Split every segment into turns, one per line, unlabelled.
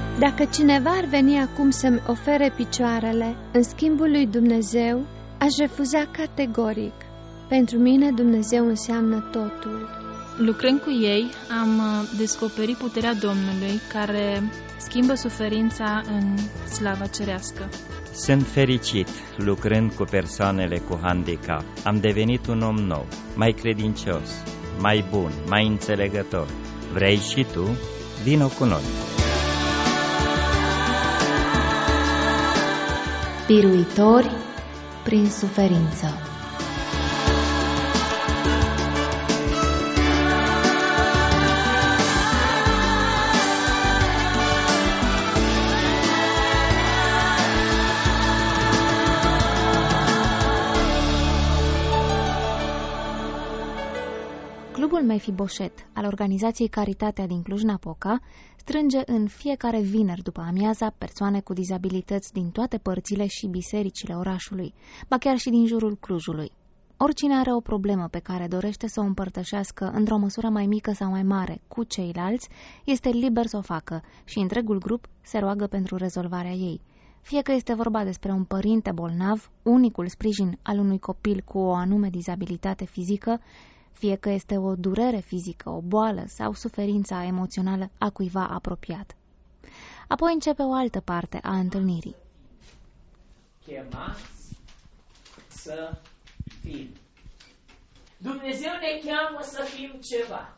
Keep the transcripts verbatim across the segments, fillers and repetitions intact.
Dacă cineva ar veni acum să-mi ofere picioarele în schimbul lui Dumnezeu, aș refuza categoric. Pentru mine Dumnezeu înseamnă totul.
Lucrând cu ei, am descoperit puterea Domnului care schimbă suferința în slava cerească.
Sunt fericit lucrând cu persoanele cu handicap. Am devenit un om nou, mai credincios, mai bun, mai înțelegător. Vrei și tu? Vino cu noi!
Biruitori prin suferință. Clubul Mefiboset al organizației Caritatea din Cluj-Napoca strânge în fiecare vineri după amiaza persoane cu dizabilități din toate părțile și bisericile orașului, ba chiar și din jurul Clujului. Oricine are o problemă pe care dorește să o împărtășească într-o măsură mai mică sau mai mare cu ceilalți, este liber să o facă și întregul grup se roagă pentru rezolvarea ei. Fie că este vorba despre un părinte bolnav, unicul sprijin al unui copil cu o anume dizabilitate fizică, fie că este o durere fizică, o boală sau suferința emoțională a cuiva apropiat. Apoi începe o altă parte a întâlnirii.
Chemați să fim. Dumnezeu ne cheamă să fim ceva.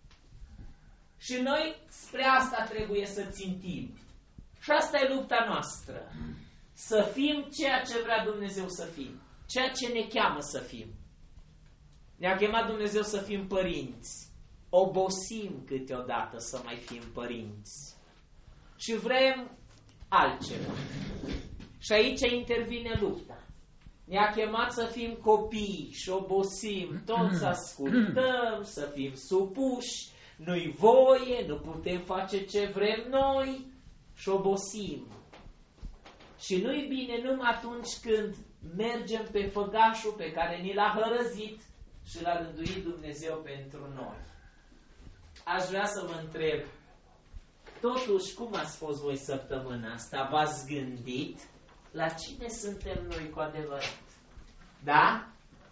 Și noi spre asta trebuie să țintim. Și asta e lupta noastră. Să fim ceea ce vrea Dumnezeu să fim. Ceea ce ne cheamă să fim. Ne-a chemat Dumnezeu să fim părinți. Obosim câteodată să mai fim părinți. Și vrem altceva. Și aici intervine lupta. Ne-a chemat să fim copii și obosim. Toți ascultăm, să fim supuși. Nu-i voie, nu putem face ce vrem noi. Și obosim. Și nu-i bine numai atunci când mergem pe făgașul pe care ni l-a hărăzit și l-a rânduit Dumnezeu pentru noi. Aș vrea să vă întreb, totuși, cum ați fost voi săptămâna asta? V-ați gândit la cine suntem noi cu adevărat? Da?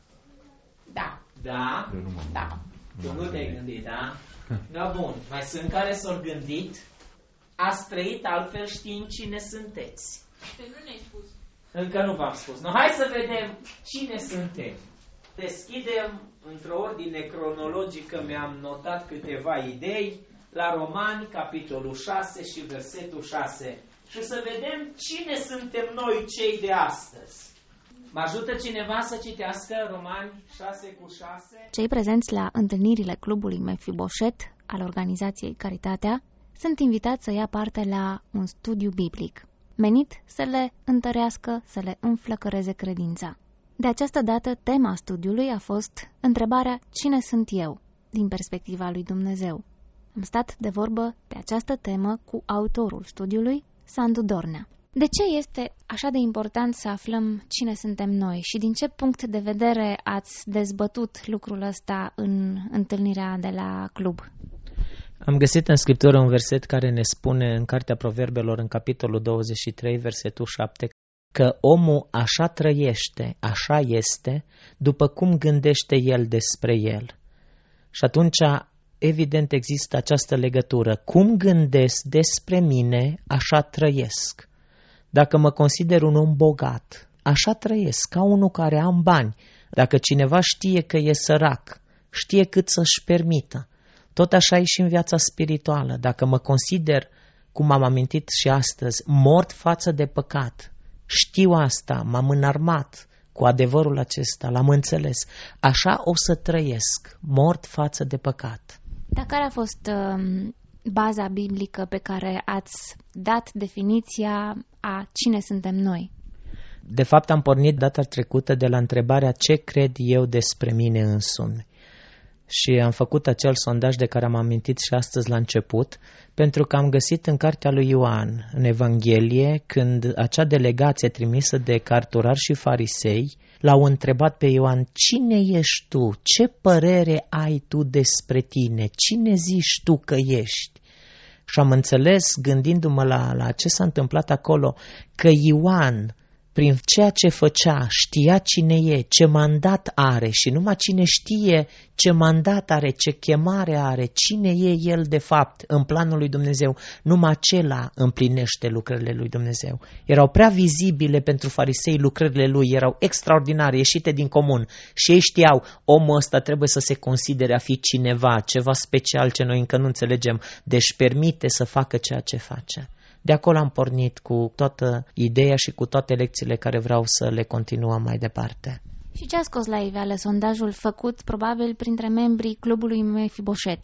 Da. Da? Da. Tu nu te-ai gândit, da? Da, bun. Mai sunt care s-au gândit? Ați trăit altfel știind cine sunteți.
Pe nu ne-ai spus.
Încă nu v-am spus. No, hai să vedem cine suntem. Deschidem într-o ordine cronologică, mi-am notat câteva idei, la Romani, capitolul șase și versetul șase. Și să vedem cine suntem noi cei de astăzi. Mă ajută cineva să citească Romani șase cu șase?
Cei prezenți la întâlnirile clubului Mefiboset al organizației Caritatea sunt invitați să ia parte la un studiu biblic, menit să le întărească, să le înflăcăreze credința. De această dată, tema studiului a fost întrebarea cine sunt eu, din perspectiva lui Dumnezeu. Am stat de vorbă pe această temă cu autorul studiului, Sandu Dornea. De ce este așa de important să aflăm cine suntem noi și din ce punct de vedere ați dezbătut lucrul ăsta în întâlnirea de la club?
Am găsit în Scriptură un verset care ne spune în Cartea Proverbelor, în capitolul douăzeci și trei, versetul șapte, că omul așa trăiește, așa este, după cum gândește el despre el. Și atunci, evident, există această legătură. Cum gândesc despre mine, așa trăiesc. Dacă mă consider un om bogat, așa trăiesc, ca unul care am bani. Dacă cineva știe că e sărac, știe cât să-și permită. Tot așa e și în viața spirituală. Dacă mă consider, cum am amintit și astăzi, mort față de păcat, știu asta, m-am înarmat cu adevărul acesta, l-am înțeles. Așa o să trăiesc, mort față de păcat.
Dar care a fost uh, baza biblică pe care ați dat definiția a cine suntem noi?
De fapt, am pornit data trecută de la întrebarea ce cred eu despre mine însumi. Și am făcut acel sondaj de care am amintit și astăzi la început, pentru că am găsit în cartea lui Ioan, în Evanghelie, când acea delegație trimisă de cărturari și farisei l-au întrebat pe Ioan, cine ești tu? Ce părere ai tu despre tine? Cine zici tu că ești? Și am înțeles, gândindu-mă la, la ce s-a întâmplat acolo, că Ioan, prin ceea ce făcea, știa cine e, ce mandat are și numai cine știe ce mandat are, ce chemare are, cine e el de fapt în planul lui Dumnezeu, numai acela împlinește lucrările lui Dumnezeu. Erau prea vizibile pentru farisei lucrările lui, erau extraordinare, ieșite din comun și ei știau, omul ăsta trebuie să se considere a fi cineva, ceva special ce noi încă nu înțelegem, deci permite să facă ceea ce face. De acolo am pornit cu toată ideea și cu toate lecțiile care vreau să le continuăm mai departe.
Și ce a scos la iveală sondajul făcut probabil printre membrii clubului Mefiboset?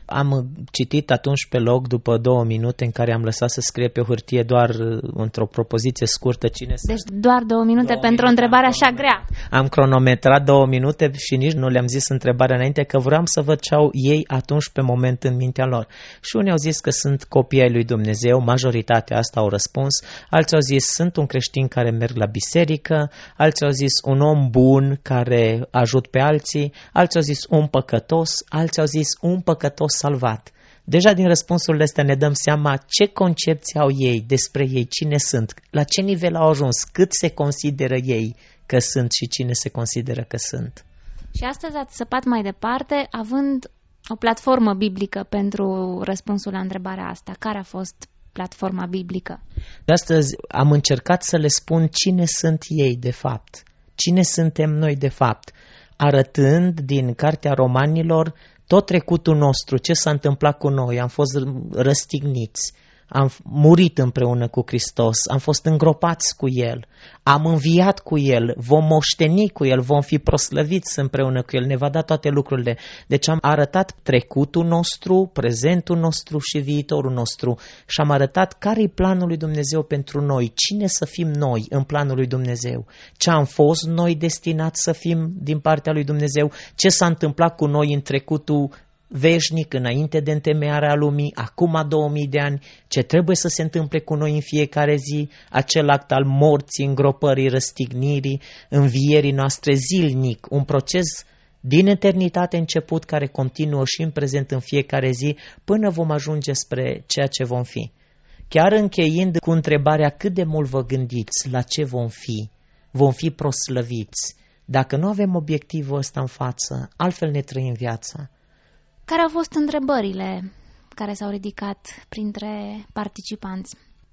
Am citit atunci pe loc, după două minute în care am lăsat să scrie pe hârtie doar într-o propoziție scurtă cine să...
Deci doar două minute două pentru o întrebare așa grea.
Am cronometrat două minute și nici nu le-am zis întrebarea înainte, că vreau să văd ce au ei atunci pe moment în mintea lor. Și unii au zis că sunt copii ai lui Dumnezeu, majoritatea asta au răspuns, alții au zis sunt un creștin care merg la biserică, alții au zis un om bun care ajut pe alții, alții au zis un păcătos, alții au zis un păcătos salvat. Deja din răspunsurile astea ne dăm seama ce concepție au ei despre ei, cine sunt, la ce nivel au ajuns, cât se consideră ei că sunt și cine se consideră că sunt.
Și astăzi ați săpat mai departe, având o platformă biblică pentru răspunsul la întrebarea asta. Care a fost platforma biblică?
De astăzi am încercat să le spun cine sunt ei de fapt, cine suntem noi de fapt, arătând din Cartea Romanilor tot trecutul nostru, ce s-a întâmplat cu noi, am fost răstigniți, am murit împreună cu Hristos, am fost îngropați cu El, am înviat cu El, vom moșteni cu El, vom fi proslăviți împreună cu El, ne va da toate lucrurile. Deci am arătat trecutul nostru, prezentul nostru și viitorul nostru și am arătat care e planul lui Dumnezeu pentru noi, cine să fim noi în planul lui Dumnezeu, ce am fost noi destinați să fim din partea lui Dumnezeu, ce s-a întâmplat cu noi în trecutul veșnic, înainte de întemeierea lumii, acum două mii de ani, ce trebuie să se întâmple cu noi în fiecare zi, acel act al morții, îngropării, răstignirii, învierii noastre zilnic, un proces din eternitate început care continuă și în prezent în fiecare zi până vom ajunge spre ceea ce vom fi. Chiar încheiind cu întrebarea cât de mult vă gândiți la ce vom fi, vom fi proslăviți. Dacă nu avem obiectivul ăsta în față, altfel ne trăim viața.
Care au fost întrebările care s-au ridicat printre participanți,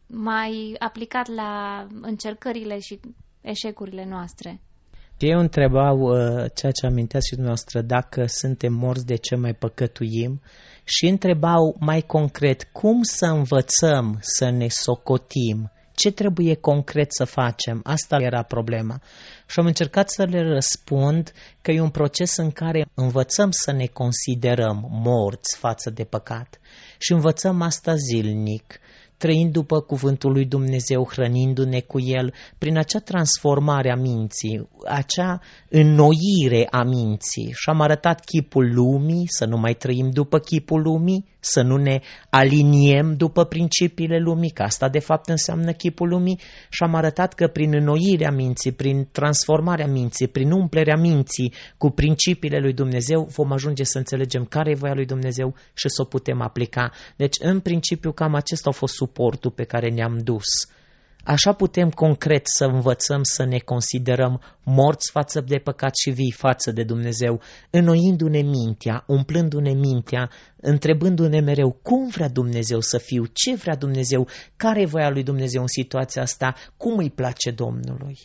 mai aplicat la încercările și eșecurile noastre?
Ei întrebau uh, ceea ce aminteați și dumneavoastră, dacă suntem morți, de ce mai păcătuim? Și întrebau mai concret, cum să învățăm să ne socotim? Ce trebuie concret să facem? Asta era problema. Și am încercat să le răspund că e un proces în care învățăm să ne considerăm morți față de păcat. Și învățăm asta zilnic, trăind după cuvântul lui Dumnezeu, hrănindu-ne cu El, prin acea transformare a minții, acea înnoire a minții. Și am arătat chipul lumii, să nu mai trăim după chipul lumii, să nu ne aliniem după principiile lumii, că asta de fapt înseamnă chipul lumii, și am arătat că prin înnoirea minții, prin transformarea minții, prin umplerea minții cu principiile lui Dumnezeu, vom ajunge să înțelegem care e voia lui Dumnezeu și să o putem aplica. Deci, în principiu, cam acesta a fost suportul pe care ne-am dus. Așa putem concret să învățăm să ne considerăm morți față de păcat și vii față de Dumnezeu, înnoindu-ne mintea, umplându-ne mintea, întrebându-ne mereu cum vrea Dumnezeu să fiu, ce vrea Dumnezeu, care e voia lui Dumnezeu în situația asta, cum îi place Domnului.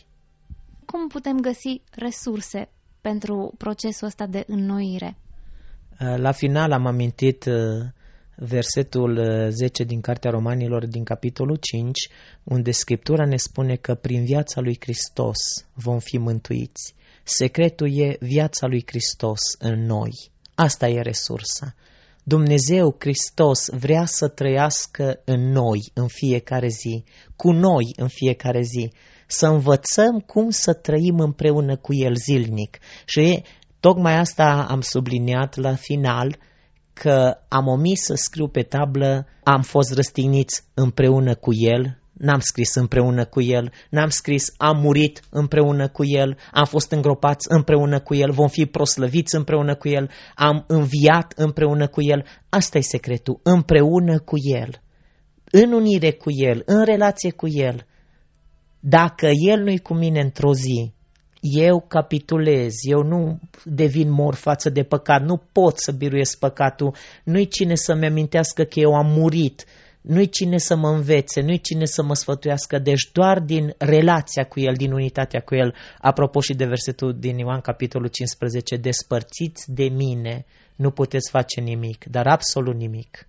Cum putem găsi resurse pentru procesul ăsta de înnoire?
La final am amintit versetul zece din Cartea Romanilor, din capitolul cinci, unde Scriptura ne spune că prin viața lui Hristos vom fi mântuiți. Secretul e viața lui Hristos în noi. Asta e resursa. Dumnezeu, Hristos, vrea să trăiască în noi în fiecare zi, cu noi în fiecare zi, să învățăm cum să trăim împreună cu El zilnic. Și tocmai asta am subliniat la final, că am omis să scriu pe tablă, am fost răstigniți împreună cu El, N-am scris împreună cu El, n-am scris am murit împreună cu El, am fost îngropați împreună cu El, vom fi proslăviți împreună cu El, am înviat împreună cu El. Asta e secretul, împreună cu El, în unire cu El, în relație cu El. Dacă El nu-i cu mine într-o zi, eu capitulez, eu nu devin mor față de păcat, nu pot să biruiesc păcatul, nu-i cine să-mi amintească că eu am murit, nu-i cine să mă învețe, nu-i cine să mă sfătuiască, deci doar din relația cu El, din unitatea cu El. Apropo și de versetul din Ioan, capitolul cincisprezece, despărțiți de mine, nu puteți face nimic, dar absolut nimic.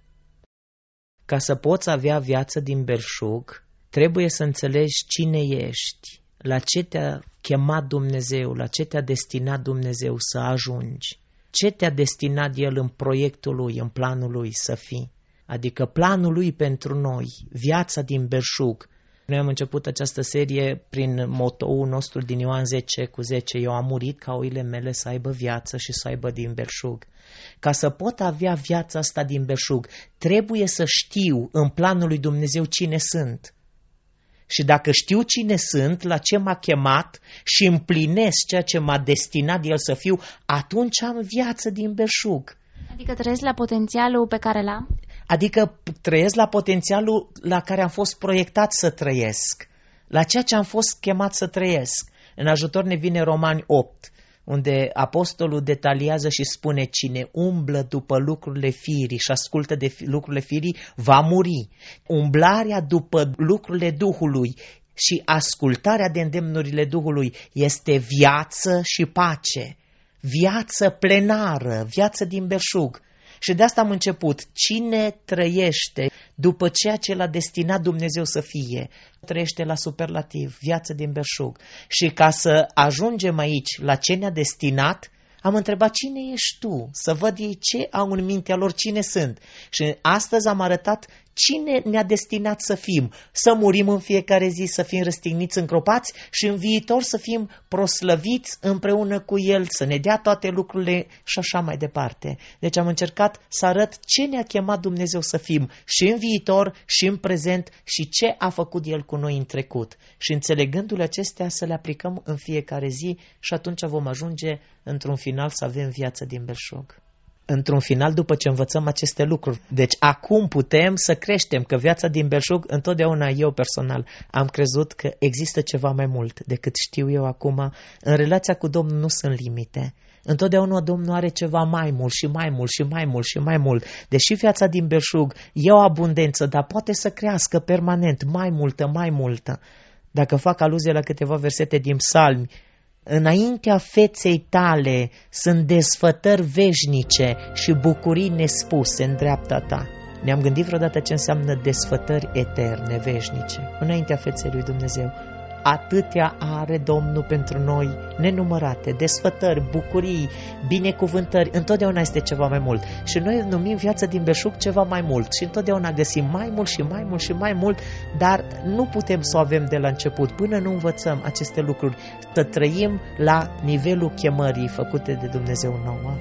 Ca să poți avea viață din belșug, trebuie să înțelegi cine ești, la ce te-a chemat Dumnezeu, la ce te-a destinat Dumnezeu să ajungi, ce te-a destinat El în proiectul Lui, în planul Lui să fii. Adică planul Lui pentru noi, viața din belșug. Noi am început această serie prin motoul nostru din Ioan zece cu zece. Eu am murit ca oile mele să aibă viață și să aibă din belșug. Ca să pot avea viața asta din belșug, trebuie să știu în planul lui Dumnezeu cine sunt. Și dacă știu cine sunt, la ce m-a chemat și împlinesc ceea ce m-a destinat El să fiu, atunci am viață din belșug.
Adică trăiesc la potențialul pe care l-am?
Adică trăiesc la potențialul la care am fost proiectat să trăiesc, la ceea ce am fost chemat să trăiesc. În ajutor ne vine Romani opt, unde apostolul detaliază și spune: cine umblă după lucrurile firii și ascultă de lucrurile firii va muri. Umblarea după lucrurile Duhului și ascultarea de îndemnurile Duhului este viață și pace, viață plenară, viață din belșug. Și de asta am început. Cine trăiește după ceea ce l-a destinat Dumnezeu să fie, trăiește la superlativ, viață din belșug. Și ca să ajungem aici la ce ne-a destinat, am întrebat: cine ești tu? Să văd ei ce au în mintea lor, cine sunt. Și astăzi am arătat cine ne-a destinat să fim. Să murim în fiecare zi, să fim răstigniți, îngropați și în viitor să fim proslăviți împreună cu El, să ne dea toate lucrurile și așa mai departe. Deci am încercat să arăt ce ne-a chemat Dumnezeu să fim și în viitor și în prezent și ce a făcut El cu noi în trecut. Și înțelegându-le acestea să le aplicăm în fiecare zi și atunci vom ajunge într-un final să avem viață din belșug. Într-un final, după ce învățăm aceste lucruri. Deci acum putem să creștem, că viața din belșug, întotdeauna eu personal am crezut că există ceva mai mult decât știu eu acum. În relația cu Domnul nu sunt limite. Întotdeauna Domnul are ceva mai mult și mai mult și mai mult și mai mult. Deși viața din belșug e o abundență, dar poate să crească permanent, mai multă, mai multă. Dacă fac aluzie la câteva versete din Psalmi, înaintea feței tale sunt desfătări veșnice și bucurii nespuse în dreapta ta. Ne-am gândit vreodată ce înseamnă desfătări eterne, veșnice, înaintea feței lui Dumnezeu. Atâtea are Domnul pentru noi, nenumărate, desfătări, bucurii, binecuvântări, întotdeauna este ceva mai mult. Și noi numim viața din belșug ceva mai mult și întotdeauna găsim mai mult și mai mult și mai mult, dar nu putem să o avem de la început până nu învățăm aceste lucruri, să trăim la nivelul chemării făcute de Dumnezeu nouă.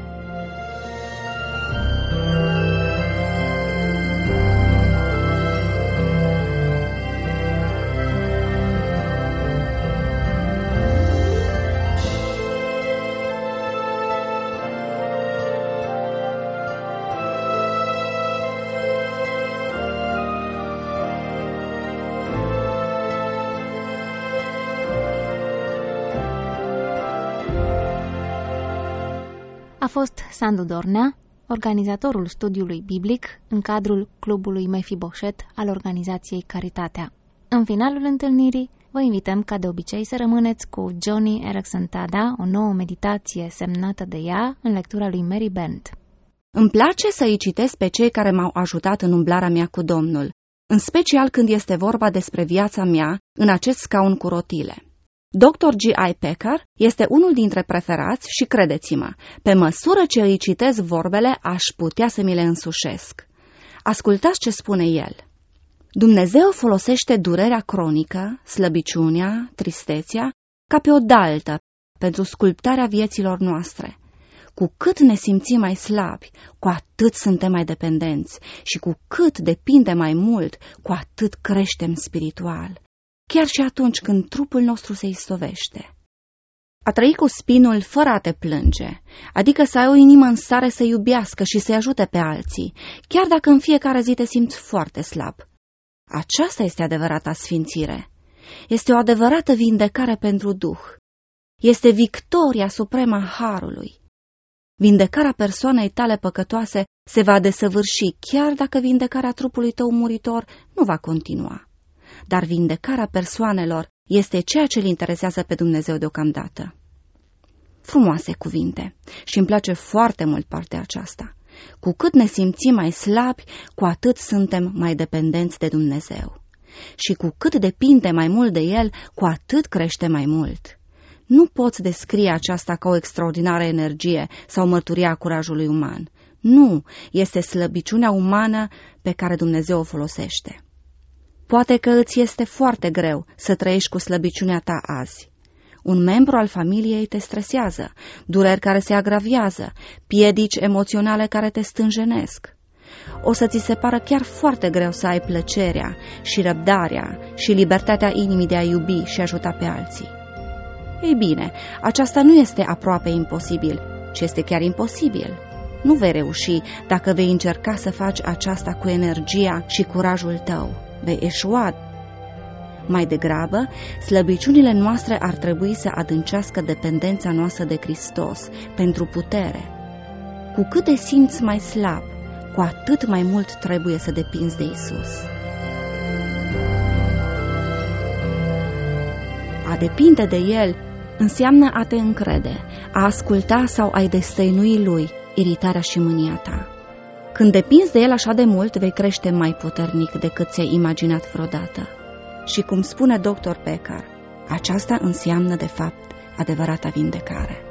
A fost Sandu Dornea, organizatorul studiului biblic în cadrul clubului Mefiboset al organizației Caritatea. În finalul întâlnirii, vă invităm ca de obicei să rămâneți cu Joni Eareckson Tada, o nouă meditație semnată de ea în lectura lui Mary Bent.
Îmi place să îi citesc pe cei care m-au ajutat în umblarea mea cu Domnul, în special când este vorba despre viața mea în acest scaun cu rotile. doctor G I Packer este unul dintre preferați și, credeți-mă, pe măsură ce îi citesc vorbele, aș putea să mi le însușesc. Ascultați ce spune el. Dumnezeu folosește durerea cronică, slăbiciunea, tristețea, ca pe o daltă pentru sculptarea vieților noastre. cu cât ne simțim mai slabi, cu atât suntem mai dependenți și cu cât depindem mai mult, cu atât creștem spiritual, chiar și atunci când trupul nostru se istovește. A trăi cu spinul fără a te plânge, adică să ai o inimă în stare să iubească și să-i ajute pe alții, chiar dacă în fiecare zi te simți foarte slab. Aceasta este adevărata sfințire. Este o adevărată vindecare pentru Duh. Este victoria supremă a Harului. Vindecarea persoanei tale păcătoase se va desăvârși chiar dacă vindecarea trupului tău muritor nu va continua. Dar vindecarea persoanelor este ceea ce îl interesează pe Dumnezeu deocamdată. Frumoase cuvinte și îmi place foarte mult partea aceasta. Cu cât ne simțim mai slabi, cu atât suntem mai dependenți de Dumnezeu. Și cu cât depindem mai mult de El, cu atât crește mai mult. Nu poți descrie aceasta ca o extraordinară energie sau mărturia curajului uman. Nu, este slăbiciunea umană pe care Dumnezeu o folosește. Poate că îți este foarte greu să trăiești cu slăbiciunea ta azi. Un membru al familiei te stresează, dureri care se agraviază, piedici emoționale care te stânjenesc. O să ți se pară chiar foarte greu să ai plăcerea și răbdarea și libertatea inimii de a iubi și ajuta pe alții. Ei bine, aceasta nu este aproape imposibil, ci este chiar imposibil. Nu vei reuși dacă vei încerca să faci aceasta cu energia și curajul tău. Vei eșua. Mai degrabă, slăbiciunile noastre ar trebui să adâncească dependența noastră de Hristos pentru putere. Cu cât te simți mai slab, cu atât mai mult trebuie să depinzi de Isus. A depinde de El înseamnă a te încrede, a asculta sau a-i destăinui Lui iritarea și mânia ta. Când depinzi de El așa de mult, vei crește mai puternic decât ți-ai imaginat vreodată. Și cum spune doctor Pekar, aceasta înseamnă de fapt adevărata vindecare.